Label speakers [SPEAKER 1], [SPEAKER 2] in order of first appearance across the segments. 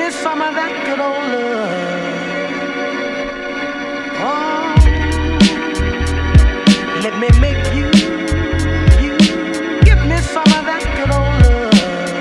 [SPEAKER 1] me some of that good old love. Oh, let me make you give me some of that good old love.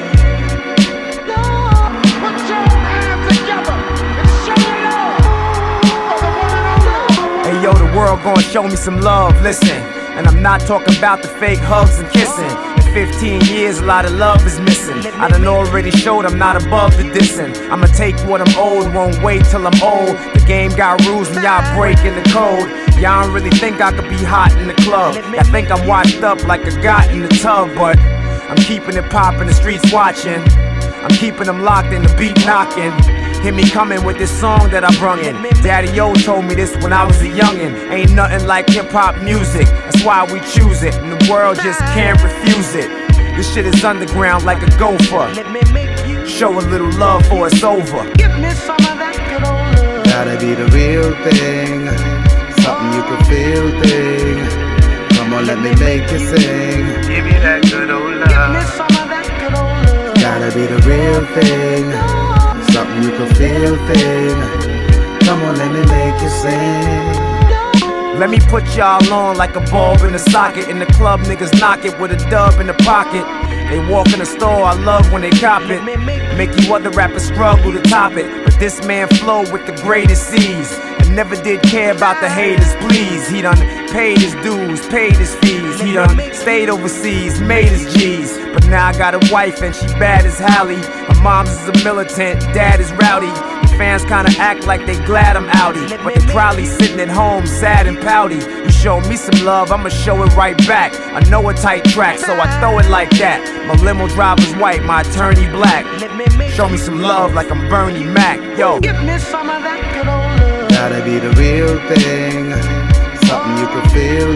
[SPEAKER 1] Lord, put your hands together and show me love for the one and only.
[SPEAKER 2] Hey yo, the world gonna show me some love, listen. And I'm not talking about the fake hugs and kissing. In 15 years, a lot of love is missing. I done already showed I'm not above the dissing. I'ma take what I'm owed, won't wait till I'm old. The game got rules and y'all breaking the code. Y'all don't really think I could be hot in the club. I think I'm washed up like a got in the tub. But I'm keeping it poppin', the streets watching. I'm keeping them locked in the beat knocking. Hear me coming with this song that I brung in. Daddy O told me this when I was a youngin'. Ain't nothing like hip-hop music, that's why we choose it. And the world just can't refuse it. This shit is underground like a gopher. Show a little love for it's over.
[SPEAKER 1] Give me some of that good old love.
[SPEAKER 3] Gotta be the real thing, something you can feel thing. Come on, let me make you sing.
[SPEAKER 2] Give me that good old love.
[SPEAKER 1] Give me some of that good old love.
[SPEAKER 3] Gotta be the real thing, something you can feel thing. Come on, let me make you sing.
[SPEAKER 2] Let me put y'all on like a bulb in a socket. In the club, niggas knock it with a dub in the pocket. They walk in the store, I love when they cop it. Make you other rappers struggle to top it. But this man flow with the greatest ease. And never did care about the haters, please. He done paid his dues, paid his fees. He done stayed overseas, made his G's. But now I got a wife and she bad as Hallie. Her mom's is a militant, dad is rowdy. Fans kinda act like they glad I'm outie, but they probably sitting at home sad and pouty. You show me some love, I'ma show it right back. I know a tight track, so I throw it like that. My limo driver's white, my attorney black. Show me some love like I'm Bernie Mac, yo.
[SPEAKER 1] Give me some of that good old love.
[SPEAKER 3] Gotta be the real thing, something you can feel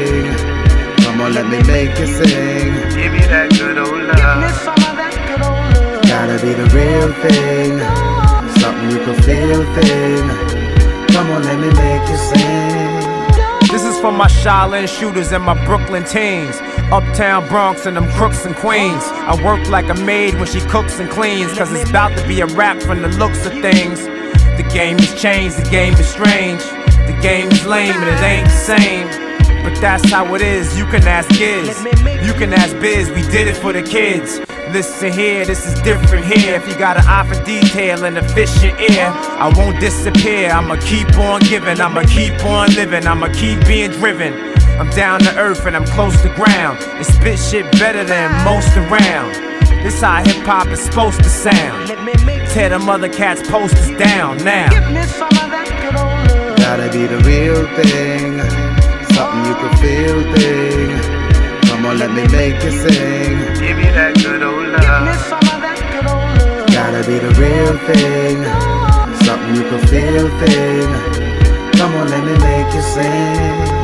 [SPEAKER 3] thing. Come on, let me make you sing.
[SPEAKER 2] Give me that good old
[SPEAKER 1] Give me
[SPEAKER 2] love.
[SPEAKER 1] some of that good old love.
[SPEAKER 3] Gotta be the real thing, something you can feel thing. Come on, let me make you sing.
[SPEAKER 2] This is for my Shaolin shooters and my Brooklyn teens. Uptown Bronx and them crooks and queens. I work like a maid when she cooks and cleans. Cause it's about to be a rap from the looks of things. The game has changed, the game is strange. The game is lame and it ain't the same. But that's how it is, you can ask Giz. You can ask Biz, we did it for the kids. Listen here, this is different here. If you got an eye for detail and a fish in ear, I won't disappear. I'ma keep on giving, I'ma keep on living, I'ma keep being driven. I'm down to earth and I'm close to ground. And spit shit better than most around. This how hip-hop is supposed to sound. Tear them other cats' posters down now.
[SPEAKER 1] Give me some of that good old love.
[SPEAKER 3] Gotta be the real thing, something you can feel thing. Come on, let me make you sing.
[SPEAKER 2] Give me that good old
[SPEAKER 1] Give me
[SPEAKER 2] love.
[SPEAKER 1] some of that good old love.
[SPEAKER 3] Gotta be the real thing, something you can feel thing. Come on, let me make you sing.